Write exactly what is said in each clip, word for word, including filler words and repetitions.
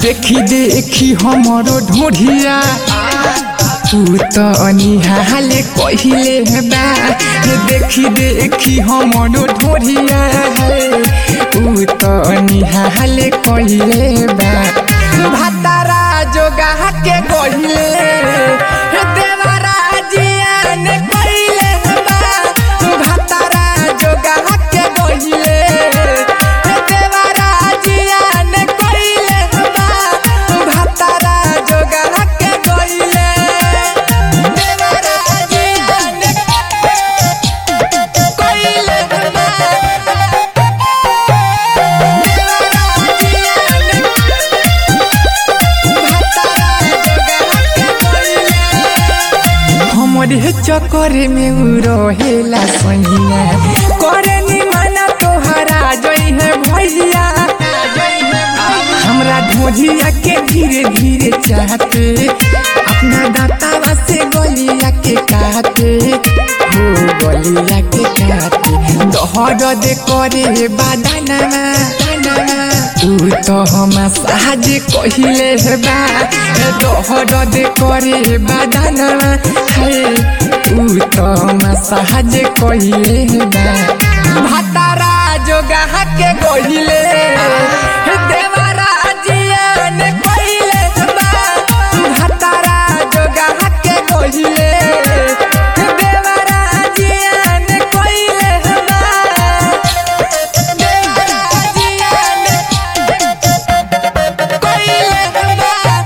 देखी देखी हमरो ढोढ़िया तू तो निहाले कहिले बा देखी देखी हमरो ढोढ़िया तू तो निहाले कहिले बा भातारा जोगा के गहिले देवरा जियान कहिले बा भातारा जोगा के गहिले देवरा जियान कहिले बा भातारा जोगा के गहिले देवरा जियान कहिले बा हमरे चक्कर में रहेला सैया करे निमाना तोहरा जई है भैया हमरा ढोझिया के धीरे धीरे चाहते अपना दातावा से गलिया के काटे हो गलिया के काटे दहर दे करे बादाना तू तो हम साज कहिले बा दहर दे करे बादाना तू तो हम साज कहिले बा भातारा जोगा के गहिले देवरा जियान कहिले बा भातारा जोगा के गहिले देवरा जियान कहिले बा देवरा जियान कहिले बा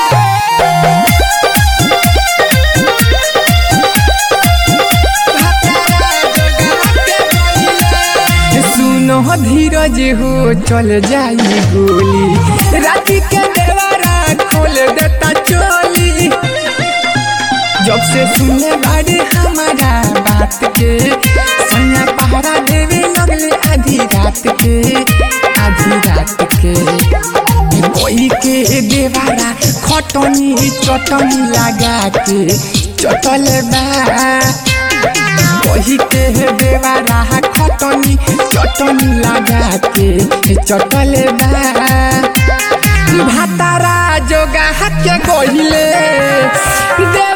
सुनो धीरज हो चल जाई गोली राती के देवरा खोल देता चोली जब से सुने बारे हमारा बात के सैया पहरा देवे लगले आधी रात के आधी रात के कोई के देवरा खटनी चटनी लगा के चटल बा वही के देवरा खटनी चटनी लगा के चटल बा भातारा जोगा के गहिले